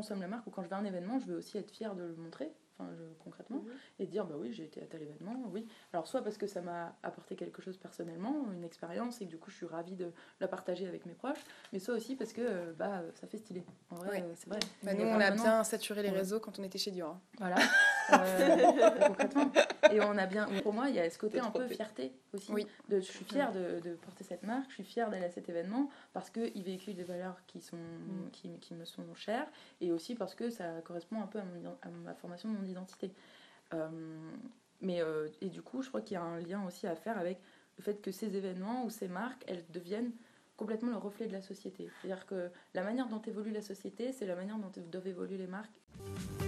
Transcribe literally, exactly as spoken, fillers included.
consomme la marque ou quand je vais à un événement, je veux aussi être fière de le montrer. Enfin, je, concrètement, mmh. et dire bah oui, j'ai été à tel événement, oui. Alors soit parce que ça m'a apporté quelque chose personnellement, une expérience, et que du coup je suis ravie de la partager avec mes proches, mais soit aussi parce que bah ça fait stylé. En vrai, oui. c'est vrai. Bah, nous, on a bien saturé les ouais. réseaux quand on était chez Dior. Hein. Voilà, euh, concrètement. Et on a bien, pour moi, il y a ce côté un peu fierté aussi. Oui. De, je suis fière de, de porter cette marque, je suis fière d'aller à cet événement parce qu'il véhicule des valeurs qui, sont, mm. qui, qui me sont chères et aussi parce que ça correspond un peu à, mon, à ma formation, mon identité. Euh, mais, euh, et du coup, je crois qu'il y a un lien aussi à faire avec le fait que ces événements ou ces marques, elles deviennent complètement le reflet de la société. C'est-à-dire que la manière dont évolue la société, c'est la manière dont doivent évoluer les marques.